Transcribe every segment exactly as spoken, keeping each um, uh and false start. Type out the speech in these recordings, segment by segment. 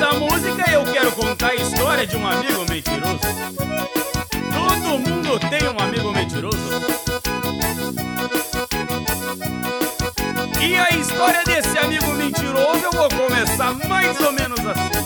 Nesta música eu quero contar a história de um amigo mentiroso. Todo mundo tem um amigo mentiroso. E a história desse amigo mentiroso eu vou começar mais ou menos assim.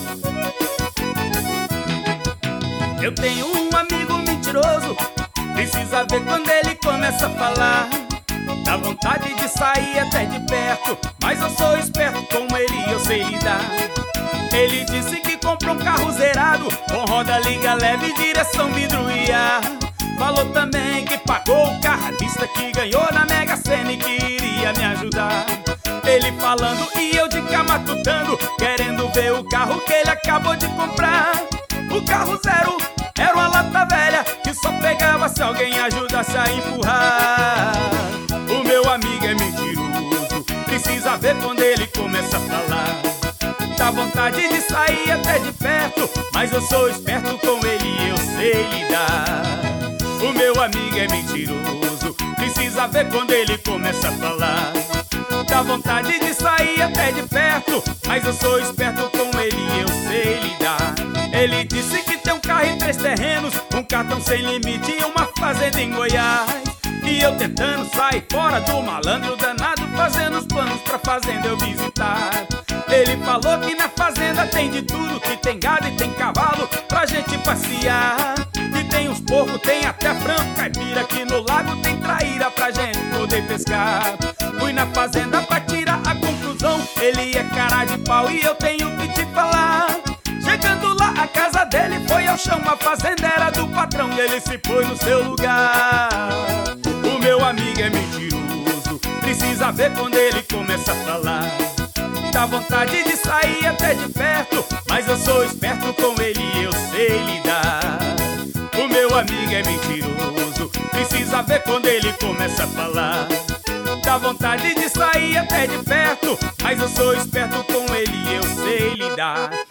Eu tenho um amigo mentiroso, precisa ver quando ele começa a falar. Dá vontade de sair até de perto, mas eu sou esperto com ele e eu sei lidar. Ele disse que comprou um carro zerado, com roda, liga leve, direção, vidro e ar. Falou também que pagou o carro à vista, que ganhou na Mega Sena e que iria me ajudar. Ele falando e eu de cá matutando, querendo ver o carro que ele acabou de comprar. O carro zero era uma lata velha que só pegava se alguém ajudasse a empurrar. O meu amigo é mentiroso, precisa ver quando ele começa a falar. Dá vontade de sair até de perto, mas eu sou esperto com ele e eu sei lidar. O meu amigo é mentiroso, precisa ver quando ele começa a falar. Dá vontade de sair até de perto, mas eu sou esperto com ele e eu sei lidar. Ele disse que tem um carro e três terrenos, um cartão sem limite e uma fazenda em Goiás. E eu tentando sair fora do malandro danado, fazendo os planos pra fazenda eu visitar. Ele falou que na fazenda tem de tudo, que tem gado e tem cavalo pra gente passear. Que tem uns porcos, tem até frango, caipira, que no lago tem traíra pra gente poder pescar. Fui na fazenda pra tirar a conclusão, ele é cara de pau e eu tenho que te falar. Chegando lá a casa dele foi ao chão, a fazenda era do patrão e ele se pôs no seu lugar. O meu amigo é mentiroso, precisa ver quando ele começa a falar. Dá vontade de sair até de perto, mas eu sou esperto com ele e eu sei lidar. O meu amigo é mentiroso, precisa ver quando ele começa a falar. Dá vontade de sair até de perto, mas eu sou esperto com ele e eu sei lidar.